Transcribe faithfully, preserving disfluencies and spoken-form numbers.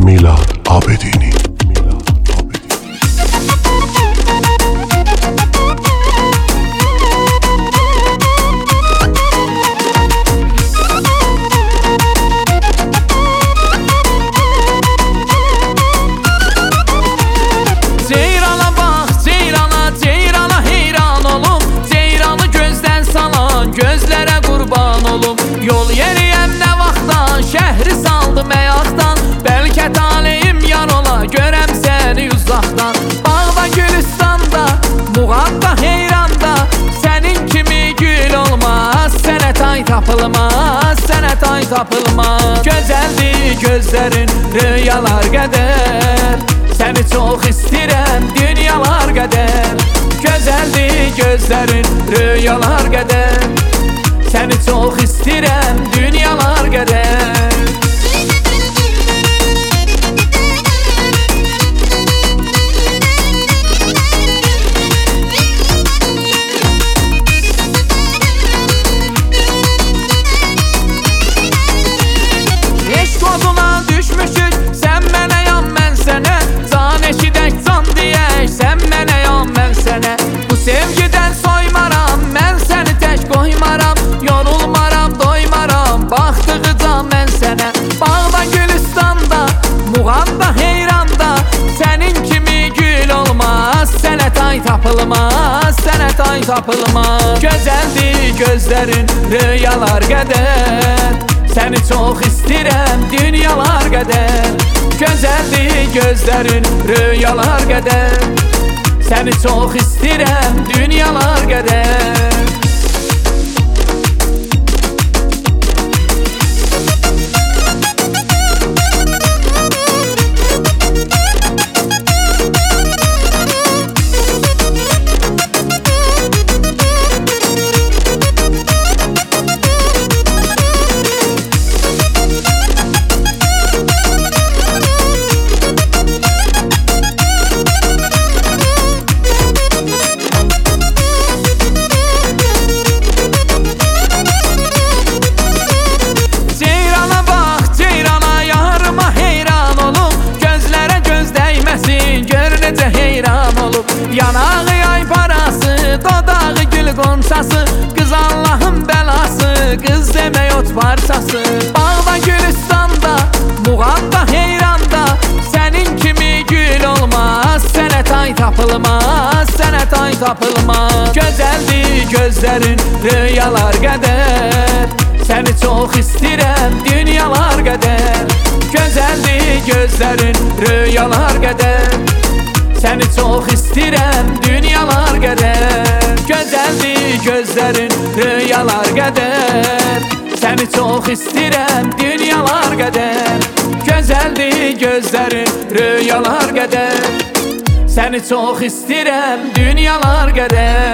Milad Abedini. Ceyrana bax, ceyrana, ceyrana heyran olum. Ceyranı gözdən salan gözlərə qurban olum. Yol yeriyəm nə vaxtdan, şəhri saldım əyaqdan. Bəlkə taleyim yar ola, görəm səni uzaqdan. Bağda, gülüstanda, muğamda, heyranda, sənin kimi gül olmaz, sənə tay tapılmaz, sənə tay tapılmaz. Gözəldir gözlərin, rüyalar qədər, səni çox istəyirəm dünyalar qədər. Gözəldir gözlərin, rüyalar qədər, səni çox istəyirəm dünyalar qədər. Eşq oduna düşmüşük, sən mənəyəm, mən sənə. Can eşidək, can deyək, sən mənəyəm, mən sənə. Bu sevgidən soymaram, mən səni tək qoymaram. Yorulmaram, doymaram, baxdıqca mən sənə. Bağda, gülüstanda, muğamda, heyranda, sənin kimi gül olmaz, sənə tay tapılmaz, sənə tay tapılmaz. Gözəldir gözlərin, rüyalar qədər, səni çox istəyirəm dünyalar qədər. Gözəldir gözlərin, rüyalar qədər, səni çox istəyirəm dünyalar qədər. Yanağı yay parası, dodağı gül qonçası, qız Allahın bəlası, qız demək ot parçası. Bağda, gülüstanda, muğamda, heyranda, sənin kimi gül olmaz, sənə tay tapılmaz, sənə tay tapılmaz. Gözəldir gözlərin, rüyalar qədər, səni çox istəyirəm dünyalar qədər. Gözəldir gözlərin, rüyalar qədər, səni çox istəyirəm dünyalar qədər. Gözəldir gözlərin, rüyalar qədər, səni çox istəyirəm dünyalar qədər. Gözəldir gözlərin, rüyalar qədər, səni çox istəyirəm dünyalar qədər.